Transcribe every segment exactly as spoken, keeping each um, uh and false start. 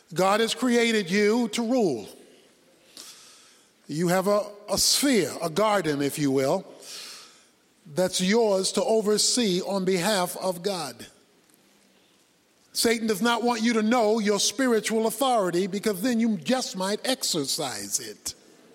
God has created you to rule. You have a, a sphere, a garden, if you will, that's yours to oversee on behalf of God. Satan does not want you to know your spiritual authority because then you just might exercise it.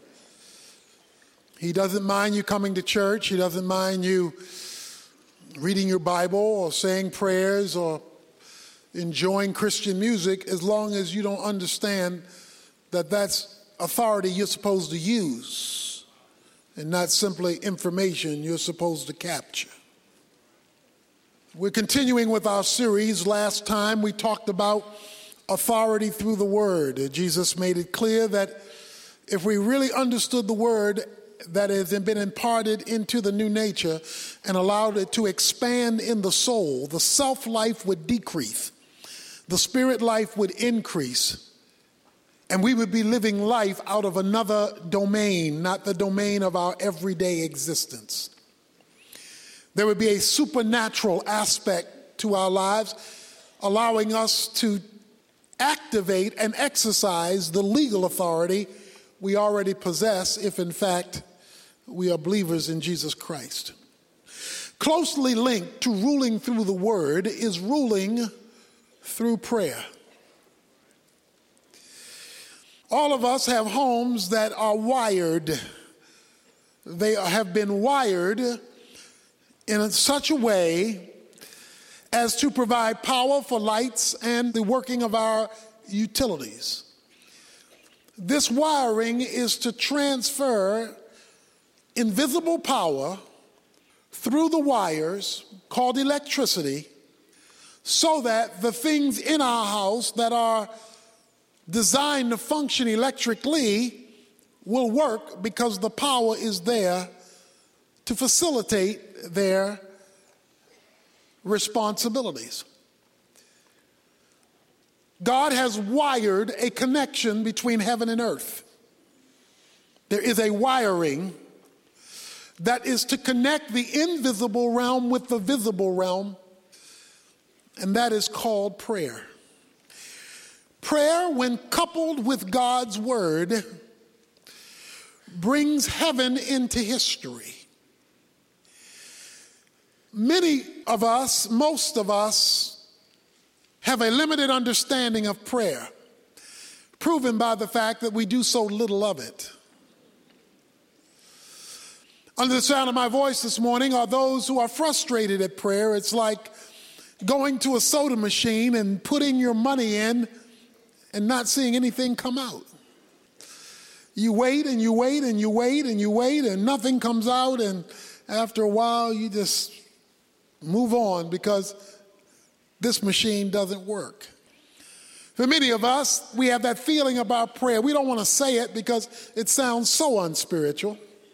He doesn't mind you coming to church. He doesn't mind you reading your Bible or saying prayers or enjoying Christian music as long as you don't understand that that's authority you're supposed to use and not simply information you're supposed to capture. We're continuing with our series. Last time we talked about authority through the Word. Jesus made it clear that if we really understood the Word that has been imparted into the new nature and allowed it to expand in the soul, the self-life would decrease, the spirit life would increase, and we would be living life out of another domain, not the domain of our everyday existence. There would be a supernatural aspect to our lives, allowing us to activate and exercise the legal authority we already possess if, in fact, we are believers in Jesus Christ. Closely linked to ruling through the Word is ruling through prayer. All of us have homes that are wired. They have been wired in such a way as to provide power for lights and the working of our utilities. This wiring is to transfer invisible power through the wires called electricity so that the things in our house that are designed to function electrically will work because the power is there to facilitate their responsibilities. God has wired a connection between heaven and earth. There is a wiring that is to connect the invisible realm with the visible realm, and that is called prayer. Prayer, when coupled with God's word, brings heaven into history. Many of us, most of us, have a limited understanding of prayer, proven by the fact that we do so little of it. Under the sound of my voice this morning are those who are frustrated at prayer. It's like going to a soda machine and putting your money in and not seeing anything come out. You wait and you wait and you wait and you wait and nothing comes out, and after a while you just move on because this machine doesn't work. For many of us, we have that feeling about prayer. We don't want to say it because it sounds so unspiritual.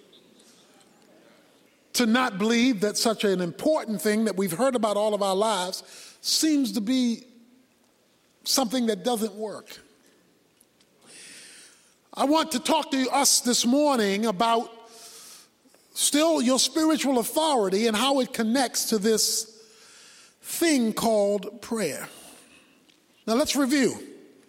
To not believe that such an important thing that we've heard about all of our lives seems to be something that doesn't work. I want to talk to us this morning about still your spiritual authority and how it connects to this thing called prayer. Now let's review.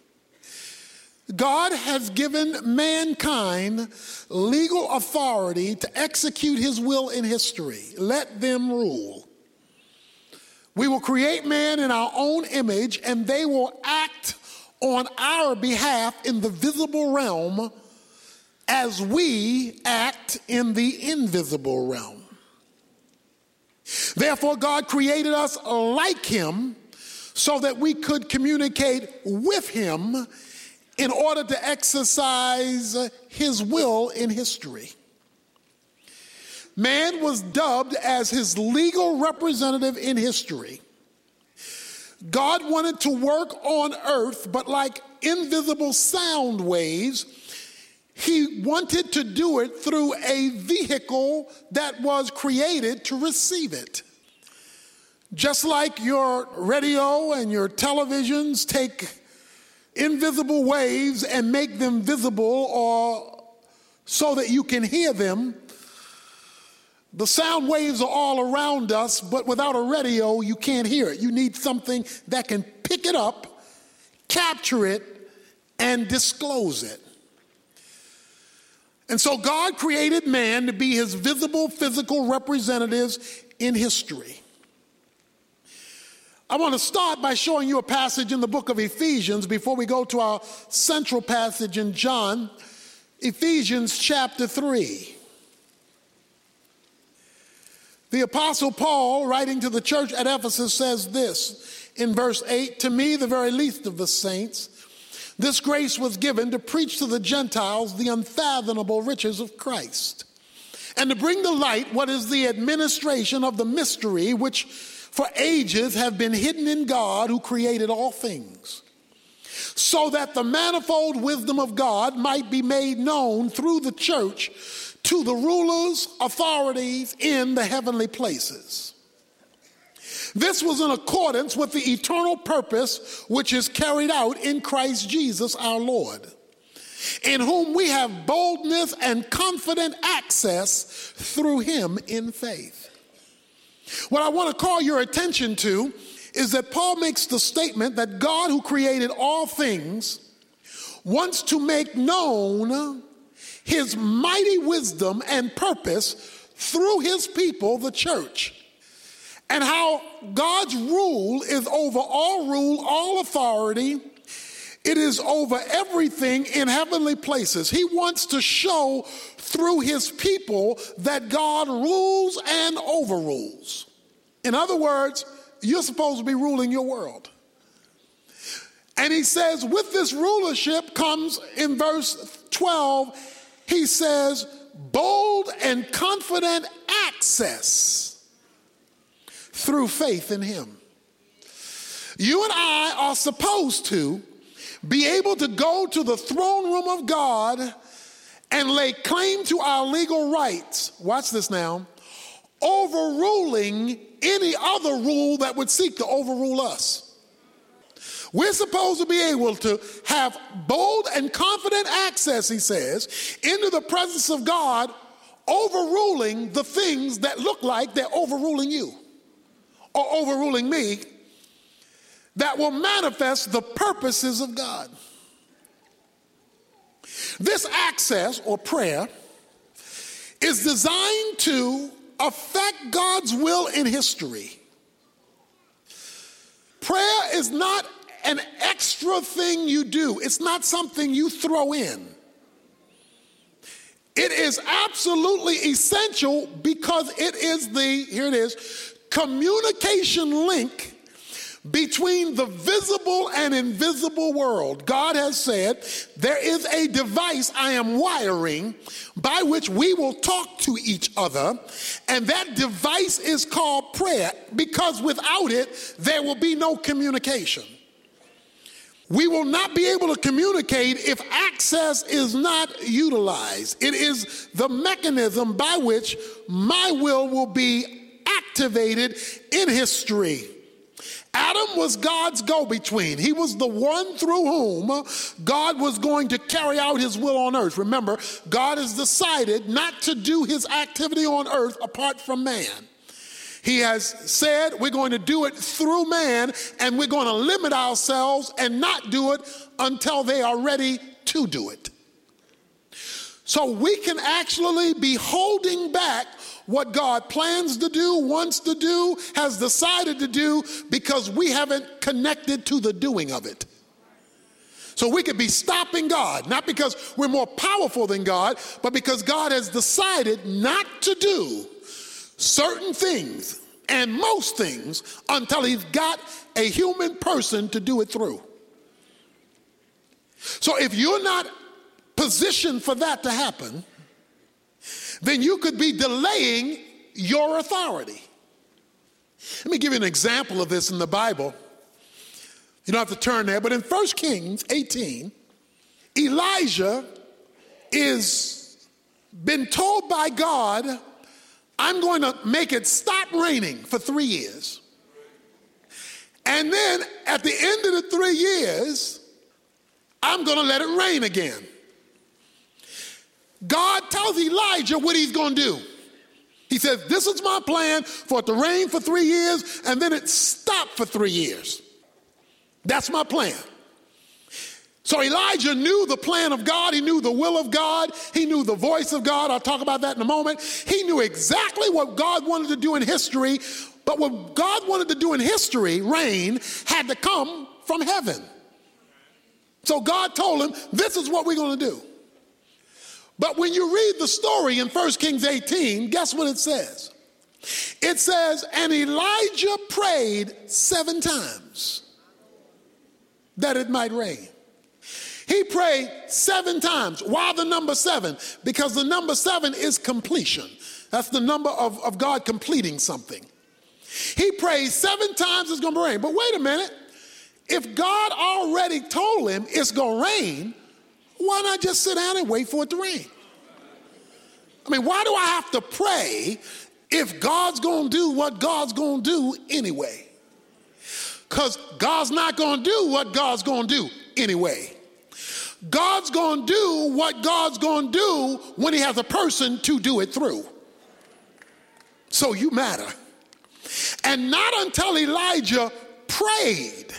God has given mankind legal authority to execute his will in history. Let them rule. We will create man in our own image, and they will act on our behalf in the visible realm as we act in the invisible realm. Therefore, God created us like him so that we could communicate with him in order to exercise his will in history. Man was dubbed as his legal representative in history. God wanted to work on earth, but like invisible sound waves, he wanted to do it through a vehicle that was created to receive it. Just like your radio and your televisions take invisible waves and make them visible or so that you can hear them, the sound waves are all around us, but without a radio, you can't hear it. You need something that can pick it up, capture it, and disclose it. And so God created man to be his visible physical representatives in history. I want to start by showing you a passage in the book of Ephesians before we go to our central passage in John, Ephesians chapter three. The Apostle Paul, writing to the church at Ephesus, says this in verse eight, "To me, the very least of the saints, this grace was given to preach to the Gentiles the unfathomable riches of Christ, and to bring to light what is the administration of the mystery which for ages have been hidden in God who created all things, so that the manifold wisdom of God might be made known through the church to the rulers, authorities in the heavenly places. This was in accordance with the eternal purpose which is carried out in Christ Jesus our Lord, in whom we have boldness and confident access through him in faith." What I want to call your attention to is that Paul makes the statement that God, who created all things, wants to make known his mighty wisdom and purpose through his people, the church, and how God's rule is over all rule, all authority. It is over everything in heavenly places. He wants to show through his people that God rules and overrules. In other words, you're supposed to be ruling your world. And he says with this rulership comes, in verse twelve, he says, bold and confident access through faith in him. You and I are supposed to be able to go to the throne room of God and lay claim to our legal rights. Watch this now. Overruling any other rule that would seek to overrule us. We're supposed to be able to have bold and confident access, he says, into the presence of God, overruling the things that look like they're overruling you or overruling me, that will manifest the purposes of God. This access or prayer is designed to affect God's will in history. Prayer is not an extra thing you do. It's not something you throw in. It is absolutely essential because it is the, here it is, communication link between the visible and invisible world. God has said there is a device I am wiring by which we will talk to each other, and that device is called prayer, because without it there will be no communication. We will not be able to communicate if access is not utilized. It is the mechanism by which my will will be activated in history. Adam was God's go-between. He was the one through whom God was going to carry out his will on earth. Remember, God has decided not to do his activity on earth apart from man. He has said we're going to do it through man, and we're going to limit ourselves and not do it until they are ready to do it. So we can actually be holding back what God plans to do, wants to do, has decided to do, because we haven't connected to the doing of it. So we could be stopping God, not because we're more powerful than God, but because God has decided not to do certain things and most things until he's got a human person to do it through. So if you're not positioned for that to happen, then you could be delaying your authority. Let me give you an example of this in the Bible. You don't have to turn there, but in First Kings eighteen, Elijah is been told by God, I'm going to make it stop raining for three years. And then at the end of the three years, I'm going to let it rain again. God tells Elijah what he's going to do. He says, this is my plan for it to rain for three years and then it stopped for three years. That's my plan. So Elijah knew the plan of God. He knew the will of God. He knew the voice of God. I'll talk about that in a moment. He knew exactly what God wanted to do in history. But what God wanted to do in history, rain, had to come from heaven. So God told him, this is what we're going to do. But when you read the story in First Kings eighteen, guess what it says? It says, and Elijah prayed seven times that it might rain. He prayed seven times. Why the number seven? Because the number seven is completion. That's the number of, of God completing something. He prayed seven times it's going to rain. But wait a minute. If God already told him it's going to rain, why not just sit down and wait for it to rain? I mean, why do I have to pray if God's going to do what God's going to do anyway? Because God's not going to do what God's going to do anyway. God's going to do what God's going to do when he has a person to do it through. So you matter. And not until Elijah prayed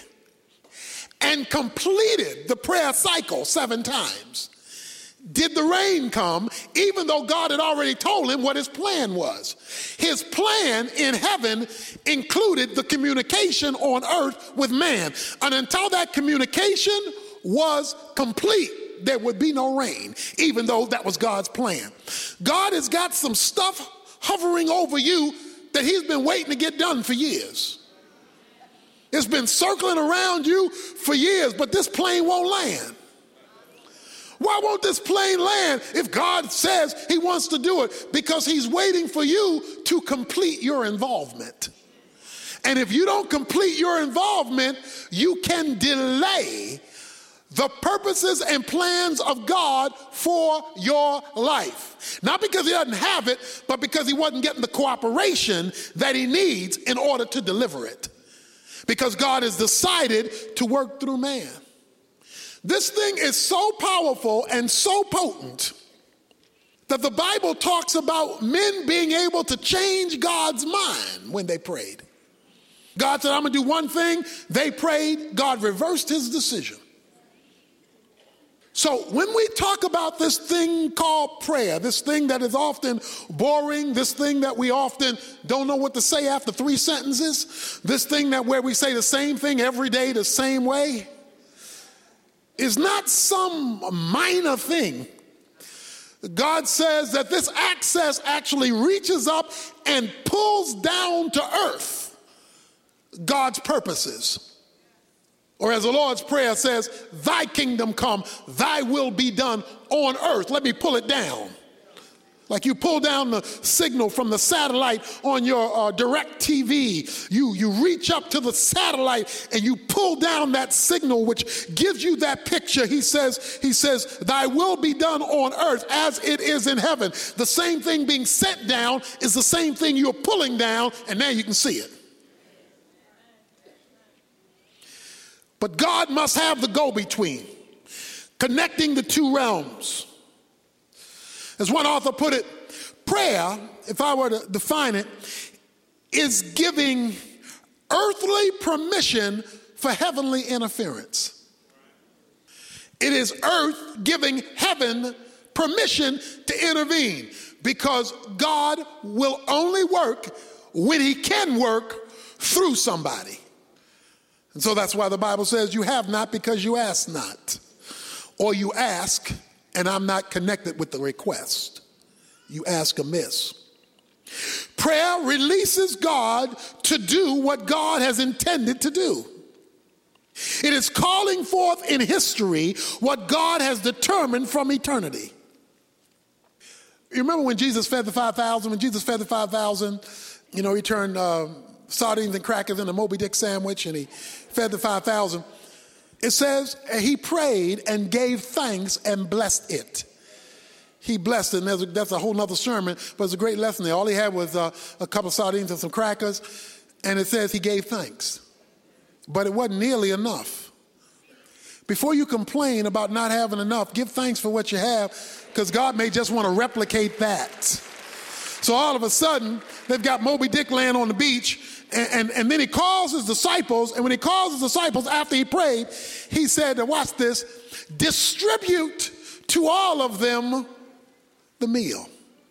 and completed the prayer cycle seven times did the rain come, even though God had already told him what his plan was. His plan in heaven included the communication on earth with man. And until that communication was complete, there would be no rain, even though that was God's plan. God has got some stuff hovering over you that he's been waiting to get done for years. It's been circling around you for years, but this plane won't land. Why won't this plane land if God says he wants to do it? Because he's waiting for you to complete your involvement. And if you don't complete your involvement, you can delay the purposes and plans of God for your life. Not because he doesn't have it, but because he wasn't getting the cooperation that he needs in order to deliver it. Because God has decided to work through man. This thing is so powerful and so potent that the Bible talks about men being able to change God's mind when they prayed. God said, I'm going to do one thing. They prayed. God reversed his decision. So when we talk about this thing called prayer, this thing that is often boring, this thing that we often don't know what to say after three sentences, this thing that where we say the same thing every day the same way, is not some minor thing. God says that this access actually reaches up and pulls down to earth God's purposes. Or as the Lord's Prayer says, thy kingdom come, thy will be done on earth. Let me pull it down. Like you pull down the signal from the satellite on your uh, direct T V. You, you reach up to the satellite and you pull down that signal which gives you that picture. He says, he says, thy will be done on earth as it is in heaven. The same thing being sent down is the same thing you're pulling down, and now you can see it. But God must have the go-between, connecting the two realms. As one author put it, prayer, if I were to define it, is giving earthly permission for heavenly interference. It is earth giving heaven permission to intervene, because God will only work when he can work through somebody. And so that's why the Bible says you have not because you ask not. Or you ask and I'm not connected with the request. You ask amiss. Prayer releases God to do what God has intended to do. It is calling forth in history what God has determined from eternity. You remember when Jesus fed the five thousand? When Jesus fed the five thousand, you know, he turned uh, sardines and crackers in a Moby Dick sandwich and he fed the five thousand. It says he prayed and gave thanks and blessed it. He blessed it, and there's a, that's a whole nother sermon, but it's a great lesson there. All he had was uh, a couple of sardines and some crackers, and it says he gave thanks. But it wasn't nearly enough. Before you complain about not having enough, give thanks for what you have, because God may just want to replicate that. So all of a sudden, they've got Moby Dick laying on the beach, and, and, and then he calls his disciples, and when he calls his disciples after he prayed, he said, now watch this, distribute to all of them the meal.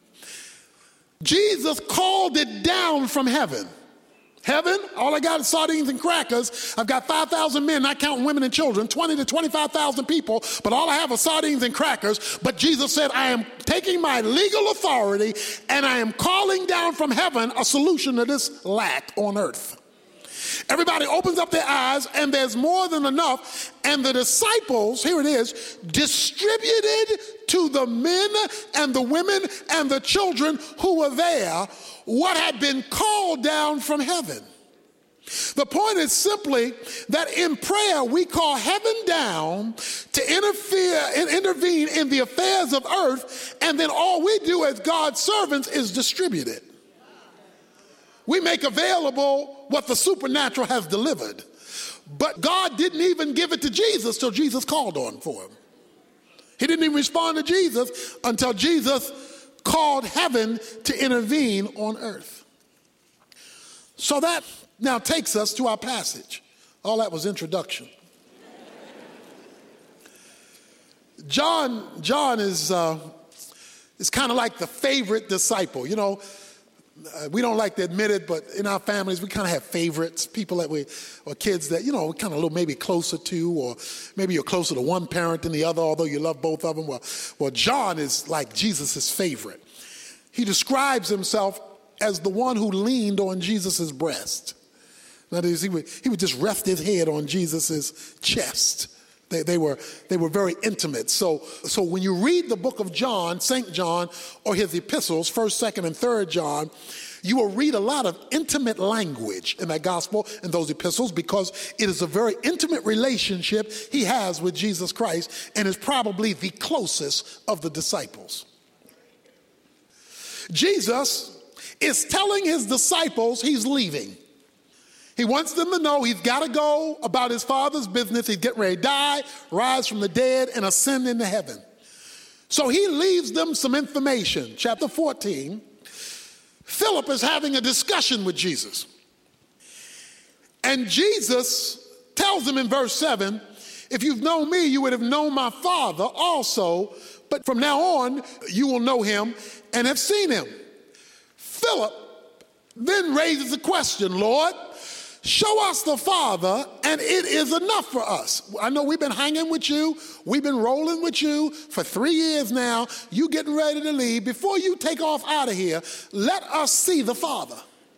Jesus called it down from heaven. Heaven, all I got is sardines and crackers. I've got five thousand men, not counting women and children, twenty to twenty-five thousand people, but all I have are sardines and crackers. But Jesus said, I am taking my legal authority and I am calling down from heaven a solution to this lack on earth. Everybody opens up their eyes and there's more than enough. And the disciples, here it is, distributed to the men and the women and the children who were there what had been called down from heaven. The point is simply that in prayer we call heaven down to interfere and intervene in the affairs of earth, and then all we do as God's servants is distribute it. We make available what the supernatural has delivered. But God didn't even give it to Jesus till Jesus called on for him. He didn't even respond to Jesus until Jesus called heaven to intervene on earth. So that now takes us to our passage. All that was introduction. John, John is, uh, is kind of like the favorite disciple. You know, Uh, we don't like to admit it, but in our families, we kind of have favorites, people that we, or kids that, you know, we're kind of a little maybe closer to, or maybe you're closer to one parent than the other, although you love both of them. Well, well, John is like Jesus' favorite. He describes himself as the one who leaned on Jesus' breast. That is, he would, he would just rest his head on Jesus' chest. They, they were they were very intimate. So, so when you read the book of John, Saint John, or his epistles, first, second, and third John, you will read a lot of intimate language in that gospel and those epistles because it is a very intimate relationship he has with Jesus Christ and is probably the closest of the disciples. Jesus is telling his disciples he's leaving. He wants them to know he's got to go about his Father's business. He's getting ready to die, rise from the dead, and ascend into heaven. So he leaves them some information. Chapter fourteen, Philip is having a discussion with Jesus. And Jesus tells him in verse seven, if you've known me, you would have known my Father also, but from now on, you will know him and have seen him. Philip then raises the question, Lord, show us the Father, and it is enough for us. I know we've been hanging with you. We've been rolling with you for three years now. You getting ready to leave. Before you take off out of here, let us see the Father.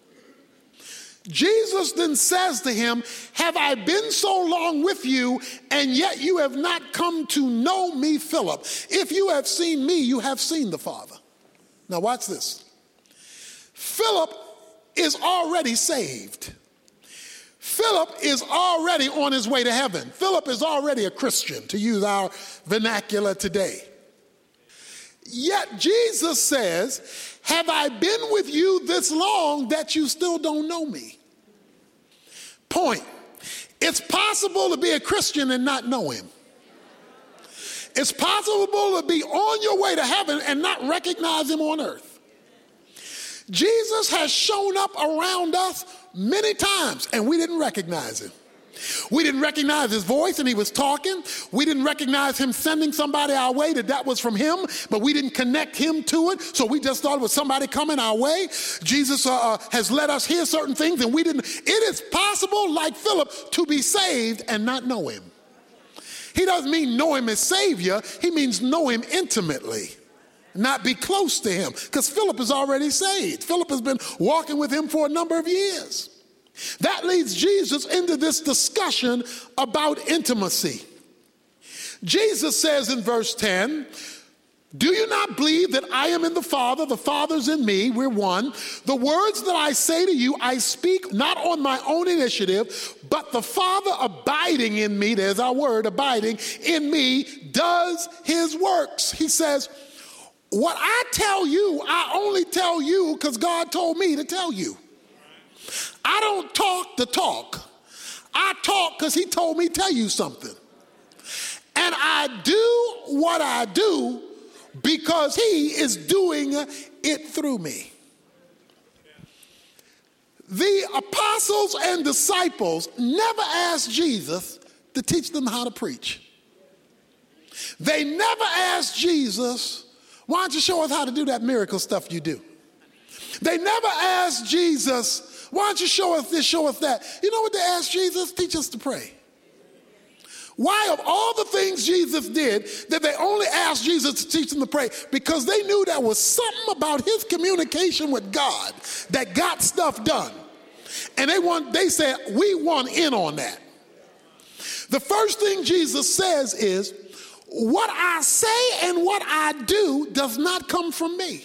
Jesus then says to him, have I been so long with you, and yet you have not come to know me, Philip? If you have seen me, you have seen the Father. Now watch this. Philip is already saved. Philip is already on his way to heaven. Philip is already a Christian, to use our vernacular today. Yet Jesus says, have I been with you this long that you still don't know me? Point. It's possible to be a Christian and not know him. It's possible to be on your way to heaven and not recognize him on earth. Jesus has shown up around us many times, and we didn't recognize him. We didn't recognize his voice, and he was talking. We didn't recognize him sending somebody our way, that that was from him, but we didn't connect him to it, so we just thought it was somebody coming our way. Jesus uh, has let us hear certain things, and we didn't. It is possible, like Philip, to be saved and not know him. He doesn't mean know him as Savior. He means know him intimately. Not be close to him, because Philip is already saved. Philip has been walking with him for a number of years. That leads Jesus into this discussion about intimacy. Jesus says in verse ten, do you not believe that I am in the Father, the Father's in me, we're one? The words that I say to you, I speak not on my own initiative, but the Father abiding in me, there's our word, abiding in me, does his works. He says, what I tell you, I only tell you because God told me to tell you. I don't talk the talk. I talk because he told me to tell you something. And I do what I do because he is doing it through me. The apostles and disciples never asked Jesus to teach them how to preach. They never asked Jesus, why don't you show us how to do that miracle stuff you do? They never asked Jesus, why don't you show us this, show us that? You know what they asked Jesus? Teach us to pray. Why, of all the things Jesus did, did they only ask Jesus to teach them to pray? Because they knew there was something about his communication with God that got stuff done. And they want, they said, we want in on that. The first thing Jesus says is, what I say and what I do does not come from me.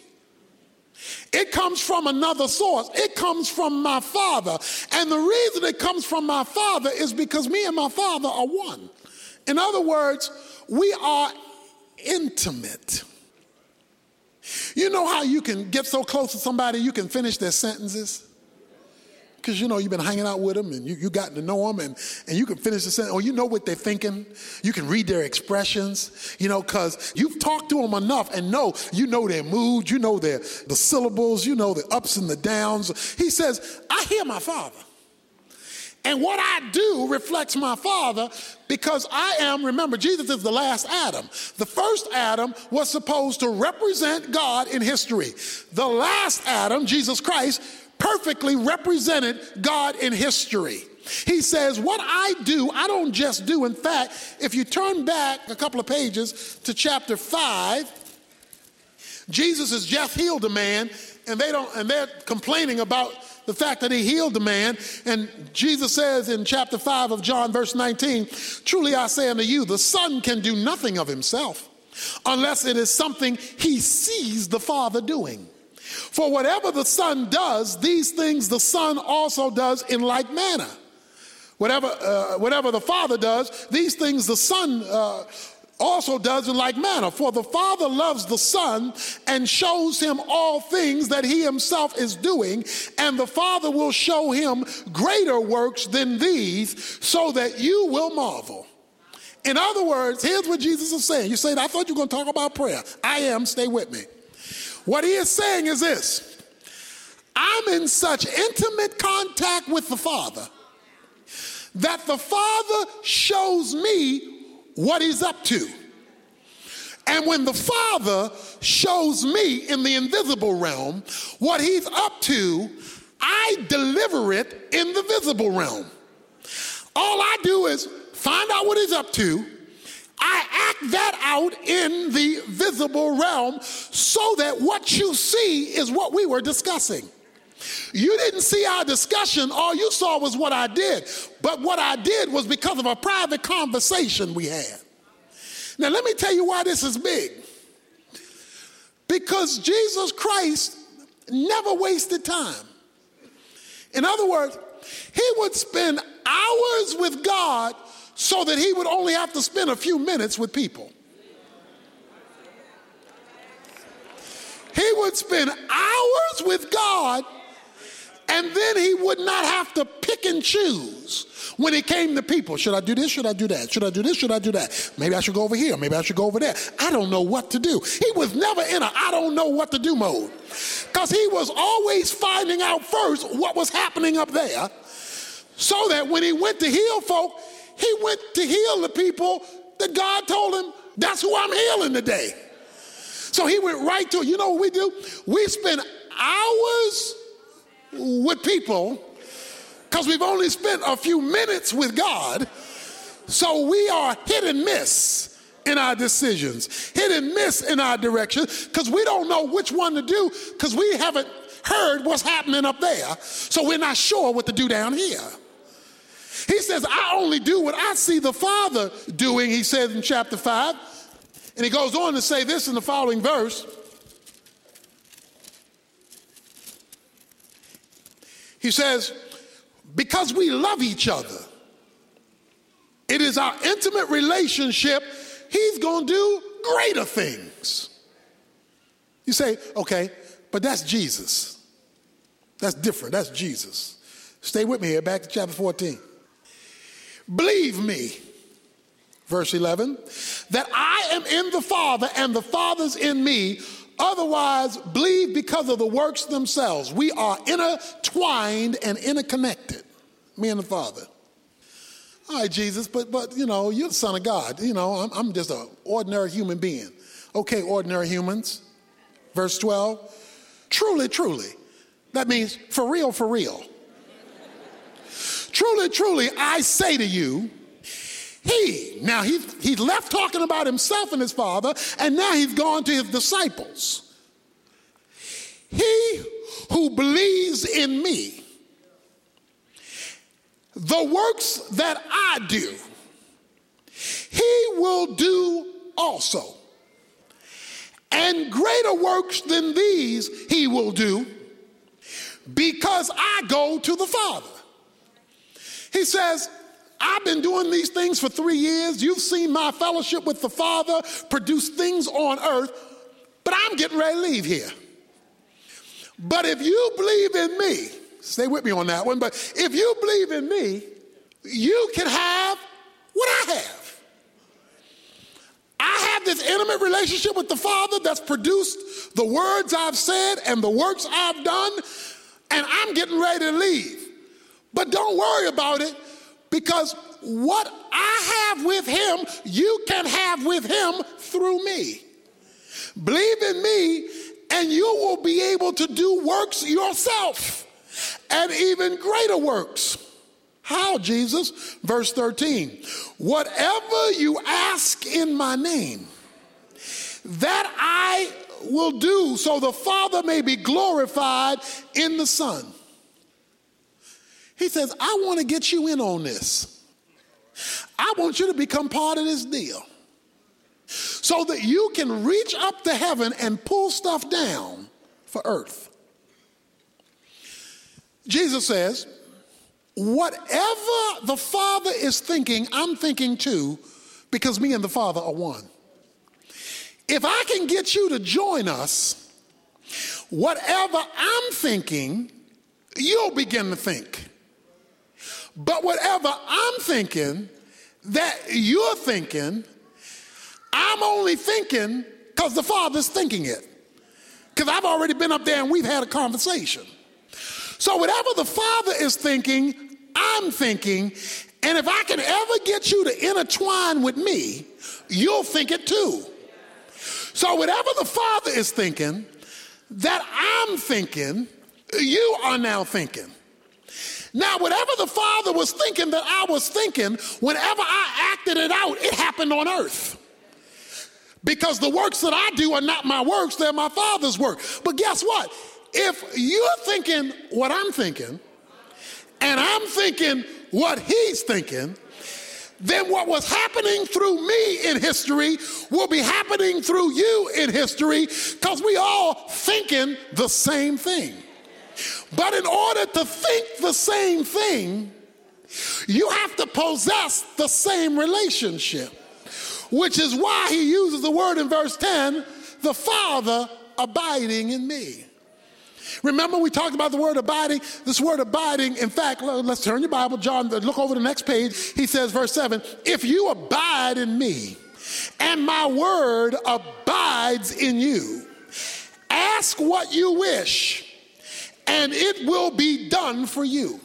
It comes from another source. It comes from my Father. And the reason it comes from my Father is because me and my Father are one. In other words, we are intimate. You know how you can get so close to somebody you can finish their sentences? Because, you know, you've been hanging out with them and you, you gotten to know them and, and you can finish the sentence, or you know what they're thinking. You can read their expressions, you know, because you've talked to them enough and know, you know their mood, you know their the syllables, you know the ups and the downs. He says, I hear my Father. And what I do reflects my Father because I am, remember, Jesus is the last Adam. The first Adam was supposed to represent God in history. The last Adam, Jesus Christ, perfectly represented God in history. He says, what I do, I don't just do. In fact, if you turn back a couple of pages to chapter five, Jesus has just healed a man, and they don't, and they're complaining about the fact that he healed the man. And Jesus says in chapter five of John, verse nineteen, truly I say unto you, the Son can do nothing of himself unless it is something he sees the Father doing. For whatever the Son does, these things the Son also does in like manner. Whatever, uh, whatever the Father does, these things the Son uh, also does in like manner. For the Father loves the Son and shows him all things that he himself is doing, and the Father will show him greater works than these, so that you will marvel. In other words, here's what Jesus is saying. You say, I thought you were going to talk about prayer. I am. Stay with me. What he is saying is this: I'm in such intimate contact with the Father that the Father shows me what he's up to. And when the Father shows me in the invisible realm what he's up to, I deliver it in the visible realm. All I do is find out what he's up to. I act that out in the visible realm so that what you see is what we were discussing. You didn't see our discussion. All you saw was what I did. But what I did was because of a private conversation we had. Now, let me tell you why this is big. Because Jesus Christ never wasted time. In other words, he would spend hours with God so that he would only have to spend a few minutes with people. He would spend hours with God, and then he would not have to pick and choose when it came to people. Should I do this? Should I do that? Should I do this? Should I do that? Maybe I should go over here. Maybe I should go over there. I don't know what to do. He was never in a I don't know what to do mode, because he was always finding out first what was happening up there, so that when he went to heal folk, he went to heal the people that God told him, that's who I'm healing today. So he went right to it. You know what we do? We spend hours with people because we've only spent a few minutes with God. So we are hit and miss in our decisions, hit and miss in our direction, because we don't know which one to do, because we haven't heard what's happening up there. So we're not sure what to do down here. He says, I only do what I see the Father doing, he says in chapter five. And he goes on to say this in the following verse. He says, because we love each other, it is our intimate relationship, he's going to do greater things. You say, okay, but that's Jesus. That's different. That's Jesus. Stay with me here, back to chapter fourteen. Believe me, verse eleven, that I am in the Father and the Father's in me. Otherwise, believe because of the works themselves. We are intertwined and interconnected, me and the Father. All right, Jesus, but, but you know, you're the Son of God. You know, I'm, I'm just an ordinary human being. Okay, ordinary humans. Verse twelve, truly, truly. That means for real, for real. Truly, truly, I say to you, he, now he, he left talking about himself and his Father, and now he's gone to his disciples. He who believes in me, the works that I do, he will do also. And greater works than these he will do, because I go to the Father. He says, I've been doing these things for three years. You've seen my fellowship with the Father produce things on earth, but I'm getting ready to leave here. But if you believe in me, stay with me on that one, but if you believe in me, you can have what I have. I have this intimate relationship with the Father that's produced the words I've said and the works I've done, and I'm getting ready to leave. But don't worry about it, because what I have with him, you can have with him through me. Believe in me, and you will be able to do works yourself, and even greater works. How, Jesus? Verse thirteen, whatever you ask in my name, that I will do, so the Father may be glorified in the Son. He says, I want to get you in on this. I want you to become part of this deal, so that you can reach up to heaven and pull stuff down for earth. Jesus says, whatever the Father is thinking, I'm thinking too, because me and the Father are one. If I can get you to join us, whatever I'm thinking, you'll begin to think. But whatever I'm thinking that you're thinking, I'm only thinking because the Father's thinking it. Because I've already been up there and we've had a conversation. So whatever the Father is thinking, I'm thinking, and if I can ever get you to intertwine with me, you'll think it too. So whatever the Father is thinking, that I'm thinking, you are now thinking. Now, whatever the Father was thinking that I was thinking, whenever I acted it out, it happened on earth. Because the works that I do are not my works, they're my Father's work. But guess what? If you're thinking what I'm thinking, and I'm thinking what he's thinking, then what was happening through me in history will be happening through you in history, because we all thinking the same thing. But in order to think the same thing, you have to possess the same relationship, which is why he uses the word in verse ten, the Father abiding in me. Remember we talked about the word abiding? This word abiding, in fact, let's turn your Bible, John, look over the next page. He says, verse seven, if you abide in me and my word abides in you, ask what you wish and it will be done for you.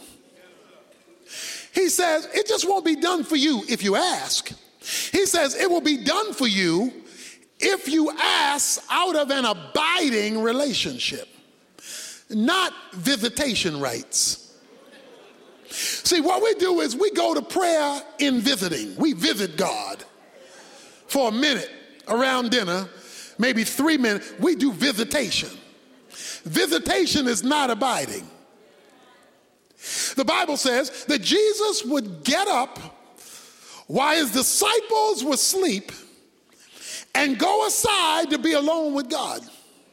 He says it just won't be done for you if you ask. He says it will be done for you if you ask out of an abiding relationship, not visitation rights. See, what we do is we go to prayer in visiting. We visit God for a minute around dinner, maybe three minutes. We do visitation. Visitation is not abiding. The Bible says that Jesus would get up while his disciples were asleep and go aside to be alone with God.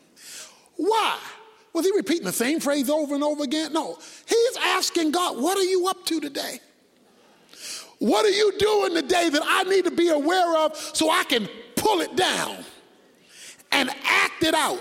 Why? Was he repeating the same phrase over and over again? No. He's asking God, what are you up to today? What are you doing today that I need to be aware of so I can pull it down and act it out?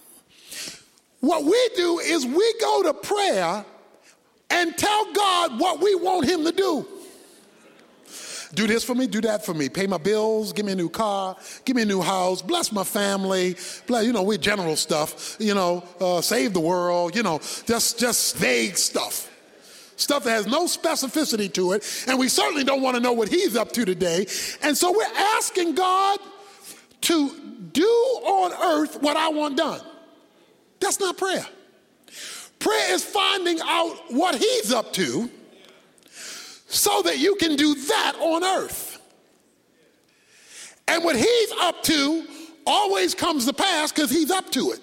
What we do is we go to prayer and tell God what we want him to do. Do this for me, do that for me. Pay my bills, give me a new car, give me a new house, bless my family. Bless, you know, we're general stuff, you know, uh, save the world, you know, just, just vague stuff. Stuff that has no specificity to it. And we certainly don't want to know what he's up to today. And so we're asking God to do on earth what I want done. That's not prayer. Prayer is finding out what he's up to so that you can do that on earth. And what he's up to always comes to pass because he's up to it.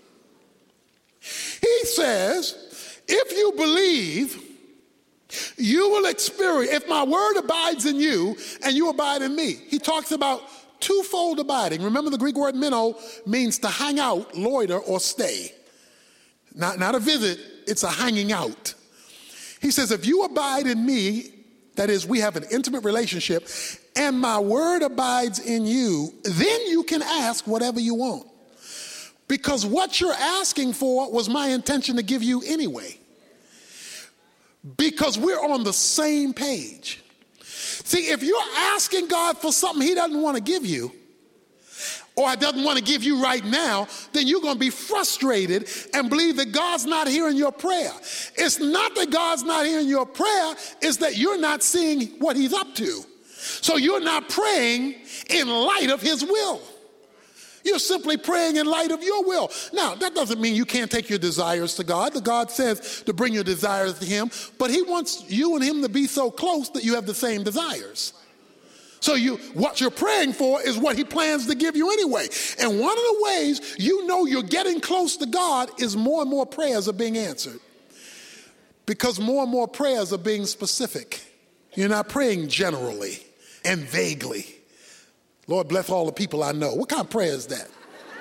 He says, if you believe, you will experience, if my word abides in you and you abide in me. He talks about twofold abiding. Remember, the Greek word meno means to hang out, loiter, or stay. Not, not a visit, it's a hanging out. He says, if you abide in me, that is, we have an intimate relationship, and my word abides in you, then you can ask whatever you want. Because what you're asking for was my intention to give you anyway. Because we're on the same page. See, if you're asking God for something he doesn't want to give you, or doesn't want to give you right now, then you're going to be frustrated and believe that God's not hearing your prayer. It's not that God's not hearing your prayer, it's that you're not seeing what he's up to. So you're not praying in light of his will. You're simply praying in light of your will. Now, that doesn't mean you can't take your desires to God. The God says to bring your desires to him, but he wants you and him to be so close that you have the same desires. So you, what you're praying for is what he plans to give you anyway. And one of the ways you know you're getting close to God is more and more prayers are being answered. Because more and more prayers are being specific. You're not praying generally and vaguely. Lord, bless all the people I know. What kind of prayer is that?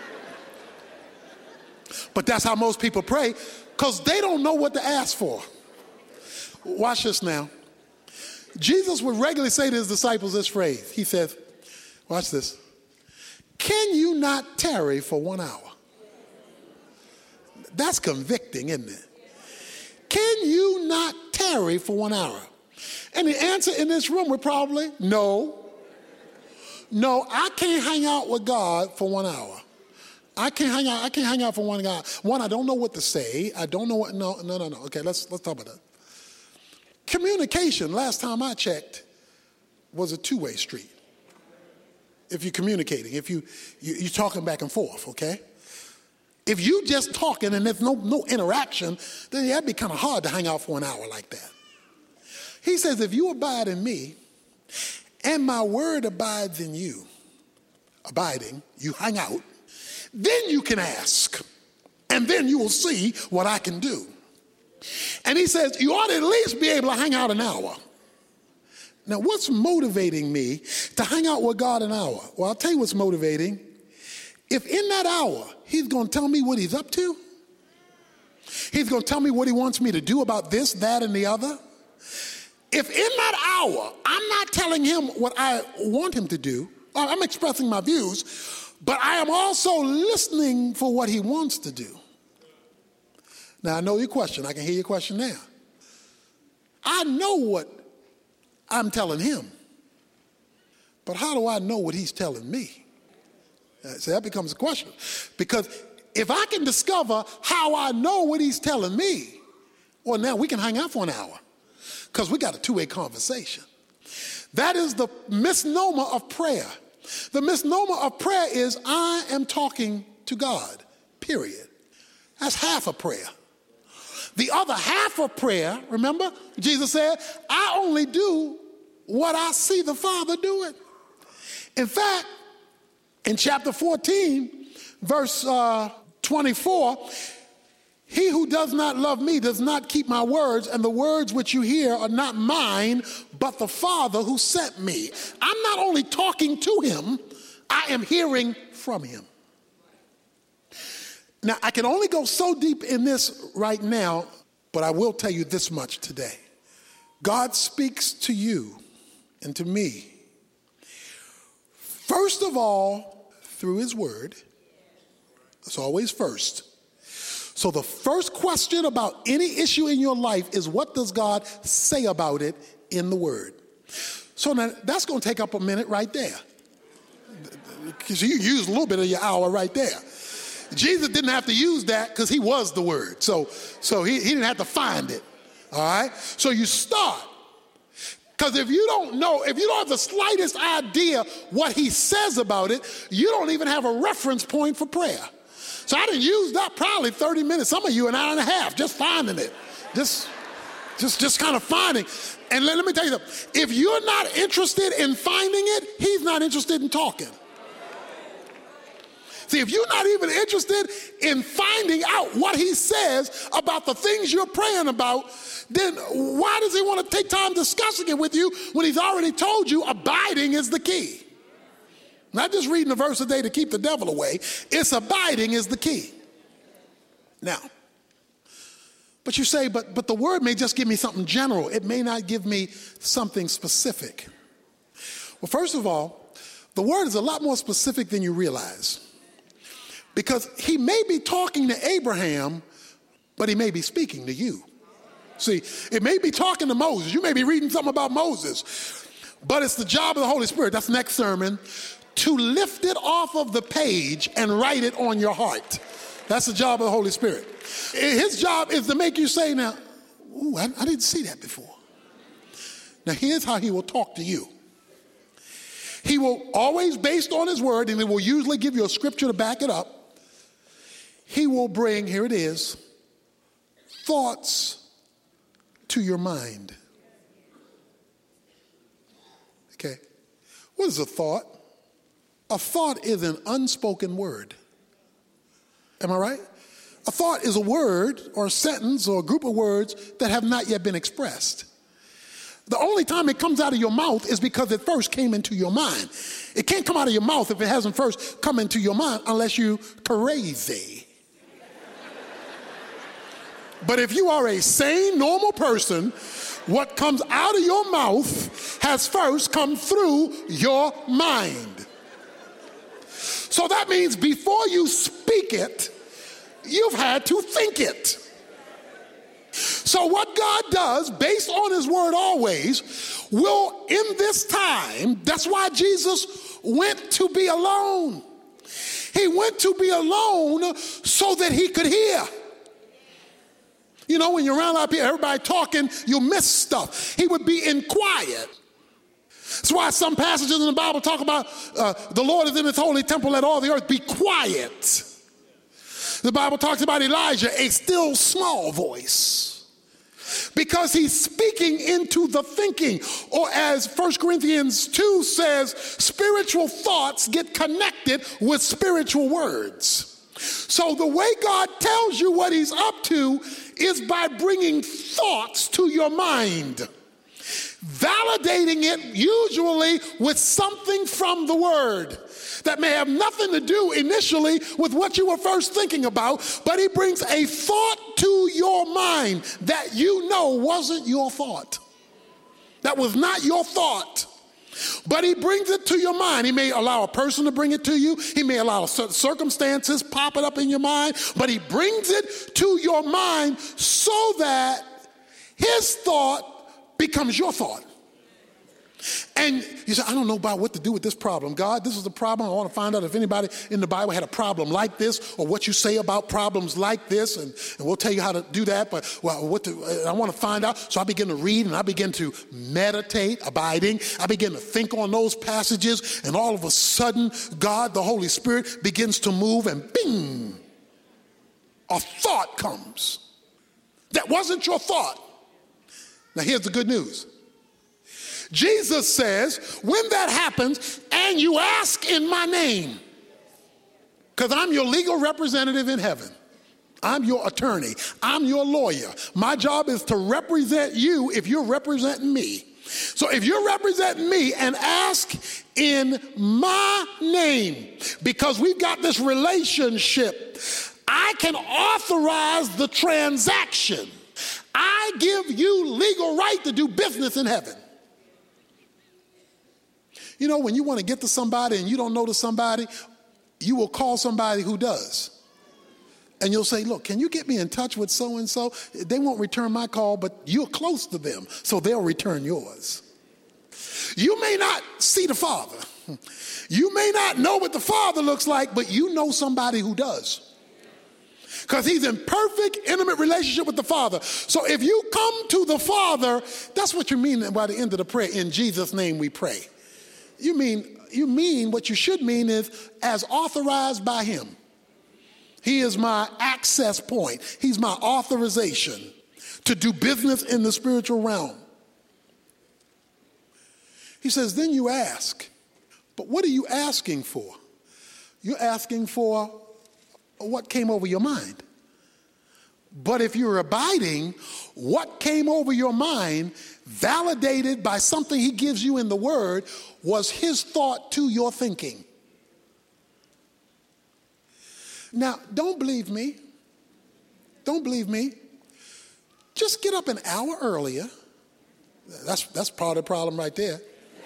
But that's how most people pray, because they don't know what to ask for. Watch this now. Jesus would regularly say to his disciples this phrase. He says, watch this. Can you not tarry for one hour? That's convicting, isn't it? Can you not tarry for one hour? And the answer in this room would probably, no. No, I can't hang out with God for one hour. I can't hang out, I can't hang out for one hour. One, I don't know what to say. I don't know what, no, no, no, no. Okay, let's, let's talk about that. Communication, last time I checked, was a two-way street. If you're communicating, if you, you, you're talking back and forth, okay? If you just talking and there's no, no interaction, then that'd be kind of hard to hang out for an hour like that. He says, if you abide in me and my word abides in you, abiding, you hang out, then you can ask, and then you will see what I can do. And he says, you ought to at least be able to hang out an hour. Now, what's motivating me to hang out with God an hour? Well, I'll tell you what's motivating. If in that hour, he's going to tell me what he's up to, he's going to tell me what he wants me to do about this, that, and the other. If in that hour, I'm not telling him what I want him to do, I'm expressing my views, but I am also listening for what he wants to do. Now, I know your question. I can hear your question now. I know what I'm telling him, but how do I know what he's telling me? So that becomes a question. Because if I can discover how I know what he's telling me, well, now we can hang out for an hour because we got a two-way conversation. That is the misnomer of prayer. The misnomer of prayer is I am talking to God, period. That's half a prayer. The other half of prayer, remember, Jesus said, I only do what I see the Father doing. In fact, in chapter fourteen, verse uh, twenty-four, he who does not love me does not keep my words, and the words which you hear are not mine, but the Father who sent me. I'm not only talking to him, I am hearing from him. Now, I can only go so deep in this right now, but I will tell you this much today. God speaks to you and to me, first of all, through his word. That's always first. So the first question about any issue in your life is, what does God say about it in the word? So now that's going to take up a minute right there. Because you used a little bit of your hour right there. Jesus didn't have to use that because he was the word. So, so he, he didn't have to find it. All right? So you start. Because if you don't know, if you don't have the slightest idea what he says about it, you don't even have a reference point for prayer. So I didn't use that probably thirty minutes. Some of you an hour and a half just finding it. Just, just, just kind of finding. And let, let me tell you something. If you're not interested in finding it, he's not interested in talking. See, if you're not even interested in finding out what he says about the things you're praying about, then why does he want to take time discussing it with you when he's already told you abiding is the key? Not just reading a verse a day to keep the devil away. It's abiding is the key. Now, but you say, but, but the word may just give me something general. It may not give me something specific. Well, first of all, the word is a lot more specific than you realize. Because he may be talking to Abraham, but he may be speaking to you. See, it may be talking to Moses. You may be reading something about Moses. But it's the job of the Holy Spirit, that's the next sermon, to lift it off of the page and write it on your heart. That's the job of the Holy Spirit. His job is to make you say, now, ooh, I, I didn't see that before. Now, here's how he will talk to you. He will always, based on his word, and he will usually give you a scripture to back it up, he will bring, here it is, thoughts to your mind. Okay. What is a thought? A thought is an unspoken word. Am I right? A thought is a word or a sentence or a group of words that have not yet been expressed. The only time it comes out of your mouth is because it first came into your mind. It can't come out of your mouth if it hasn't first come into your mind unless you're crazy. But if you are a sane, normal person, what comes out of your mouth has first come through your mind. So that means before you speak it, you've had to think it. So what God does, based on his word always, will in this time, that's why Jesus went to be alone. He went to be alone so that he could hear. You know, when you're around out here, everybody talking, you miss stuff. He would be in quiet. That's why some passages in the Bible talk about uh, the Lord is in his holy temple, let all the earth be quiet. The Bible talks about Elijah, a still small voice. Because he's speaking into the thinking. Or as First Corinthians two says, spiritual thoughts get connected with spiritual words. So the way God tells you what he's up to is by bringing thoughts to your mind. Validating it usually with something from the word that may have nothing to do initially with what you were first thinking about, but he brings a thought to your mind that you know wasn't your thought. That was not your thought. But he brings it to your mind. He may allow a person to bring it to you. He may allow certain circumstances pop it up in your mind. But he brings it to your mind so that his thought becomes your thought. And you say, I don't know about what to do with this problem. God, this is the problem. I want to find out if anybody in the Bible had a problem like this, or what you say about problems like this, and, and we'll tell you how to do that. But well, what to, I want to find out. So I begin to read, and I begin to meditate, abiding. I begin to think on those passages, and all of a sudden, God, the Holy Spirit, begins to move, and bing, a thought comes. That wasn't your thought. Now here's the good news. Jesus says, when that happens, and you ask in my name, because I'm your legal representative in heaven. I'm your attorney. I'm your lawyer. My job is to represent you if you're representing me. So if you're representing me and ask in my name, because we've got this relationship, I can authorize the transaction. I give you legal right to do business in heaven. You know, when you want to get to somebody and you don't know to somebody, you will call somebody who does. And you'll say, look, can you get me in touch with so-and-so? They won't return my call, but you're close to them, so they'll return yours. You may not see the Father. You may not know what the Father looks like, but you know somebody who does. Because he's in perfect, intimate relationship with the Father. So if you come to the Father, that's what you mean by the end of the prayer. In Jesus' name we pray. You mean, you mean what you should mean is as authorized by him. He is my access point. He's my authorization to do business in the spiritual realm. He says, then you ask. But what are you asking for? You're asking for what came over your mind. But if you're abiding, what came over your mind, validated by something he gives you in the word, was his thought to your thinking. Now, don't believe me. Don't believe me. Just get up an hour earlier. That's, that's part of the problem right there.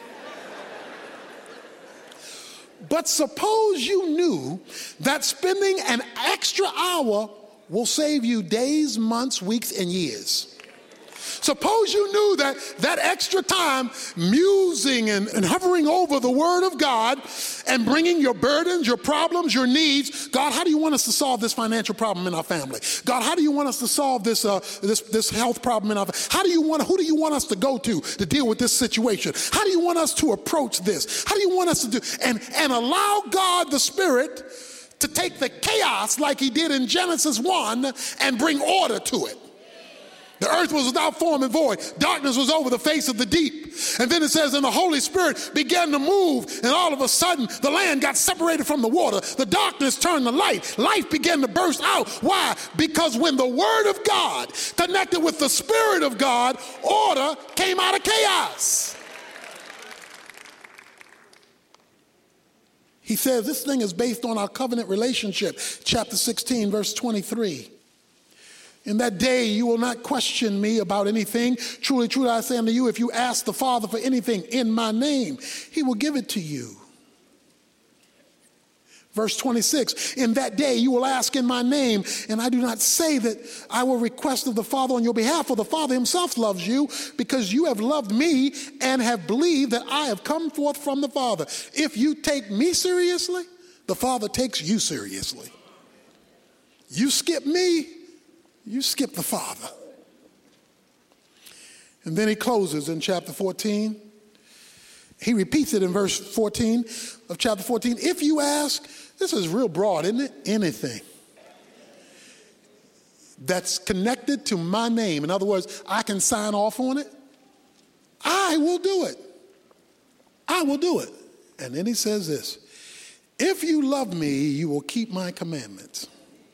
But suppose you knew that spending an extra hour will save you days, months, weeks, and years. Suppose you knew that that extra time musing and, and hovering over the Word of God and bringing your burdens, your problems, your needs. God, how do you want us to solve this financial problem in our family? God, how do you want us to solve this uh, this this health problem in our family? How do you want? Who do you want us to go to to deal with this situation? How do you want us to approach this? How do you want us to do? And and allow God the Spirit to take the chaos like he did in Genesis one and bring order to it. The earth was without form and void. Darkness was over the face of the deep. And then it says, and the Holy Spirit began to move, and all of a sudden, the land got separated from the water. The darkness turned to light. Life began to burst out. Why? Because when the Word of God connected with the Spirit of God, order came out of chaos. He says this thing is based on our covenant relationship. Chapter sixteen, verse twenty-three. In that day you will not question me about anything. Truly, truly, I say unto you, if you ask the Father for anything in my name, he will give it to you. Verse twenty-six, in that day you will ask in my name, and I do not say that I will request of the Father on your behalf, for the Father himself loves you, because you have loved me and have believed that I have come forth from the Father. If you take me seriously, the Father takes you seriously. You skip me, you skip the Father. And then he closes in chapter fourteen. He repeats it in verse fourteen of chapter fourteen. If you ask, this is real broad, isn't it? Anything that's connected to my name. In other words, I can sign off on it. I will do it. I will do it. And then he says this, if you love me, you will keep my commandments.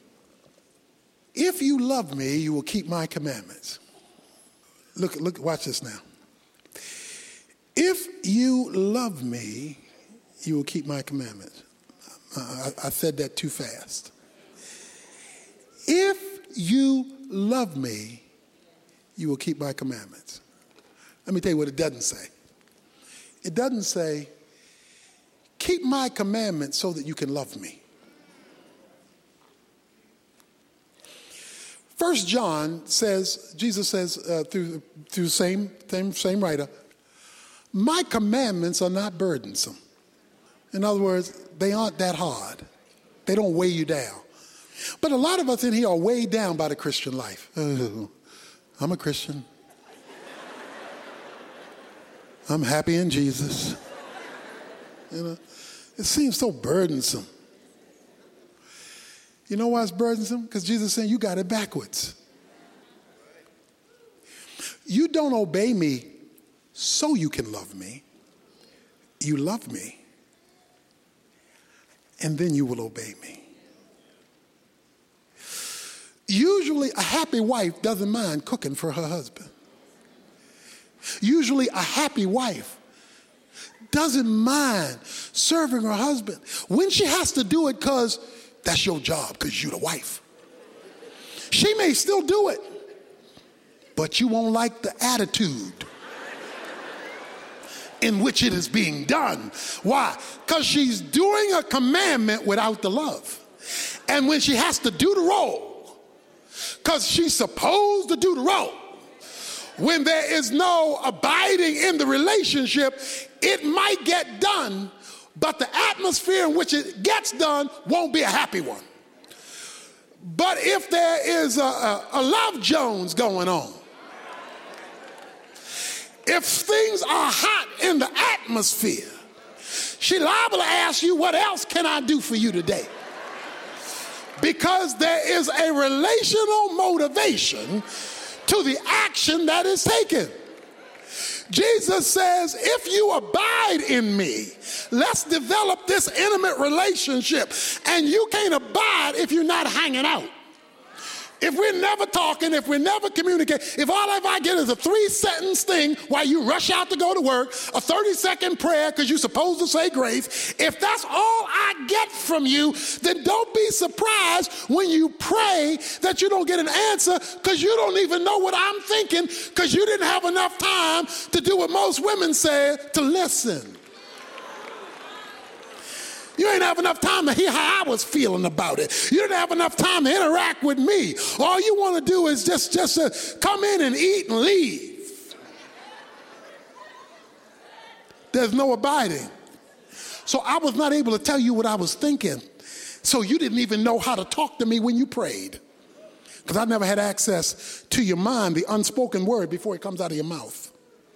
If you love me, you will keep my commandments. Look, look, watch this now. If you love me, you will keep my commandments. I, I said that too fast. If you love me, you will keep my commandments. Let me tell you what it doesn't say. It doesn't say, keep my commandments so that you can love me. First John says, Jesus says uh, through through the same, same, same writer, my commandments are not burdensome. In other words, they aren't that hard. They don't weigh you down. But a lot of us in here are weighed down by the Christian life. Oh, I'm a Christian. I'm happy in Jesus. You know, it seems so burdensome. You know why it's burdensome? Because Jesus is saying you got it backwards. You don't obey me so you can love me. You love me, and then you will obey me. Usually a happy wife doesn't mind cooking for her husband. Usually a happy wife doesn't mind serving her husband when she has to do it because that's your job, because you're the wife. She may still do it, but you won't like the attitude in which it is being done. Why? Because she's doing a commandment without the love. And when she has to do the role, because she's supposed to do the role, When there is no abiding in the relationship, it might get done, but the atmosphere in which it gets done won't be a happy one. But if there is a, a, a Love Jones going on, if things are hot in the atmosphere, she liable to ask you, what else can I do for you today? Because there is a relational motivation to the action that is taken. Jesus says, if you abide in me, let's develop this intimate relationship. And you can't abide if you're not hanging out. If we're never talking, if we're never communicating, if all of I get is a three-sentence thing while you rush out to go to work, a thirty-second prayer because you're supposed to say grace, if that's all I get from you, then don't be surprised when you pray that you don't get an answer because you don't even know what I'm thinking because you didn't have enough time to do what most women say, to listen. You ain't have enough time to hear how I was feeling about it. You didn't have enough time to interact with me. All you want to do is just, just uh, come in and eat and leave. There's no abiding. So I was not able to tell you what I was thinking. So you didn't even know how to talk to me when you prayed. Because I never had access to your mind, the unspoken word, before it comes out of your mouth.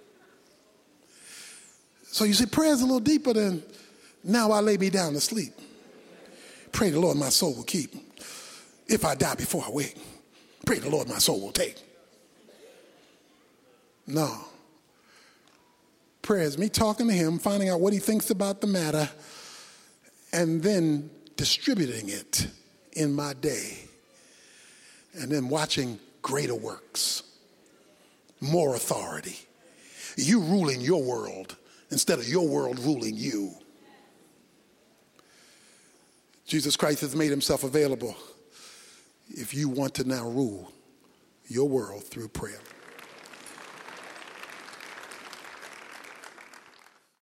So you see, prayer is a little deeper than, now I lay me down to sleep. Pray the Lord my soul will keep. If I die before I wake, pray the Lord my soul will take. No. Prayer is me talking to him, finding out what he thinks about the matter, and then distributing it in my day. And then watching greater works, more authority. You ruling your world instead of your world ruling you. Jesus Christ has made himself available if you want to now rule your world through prayer.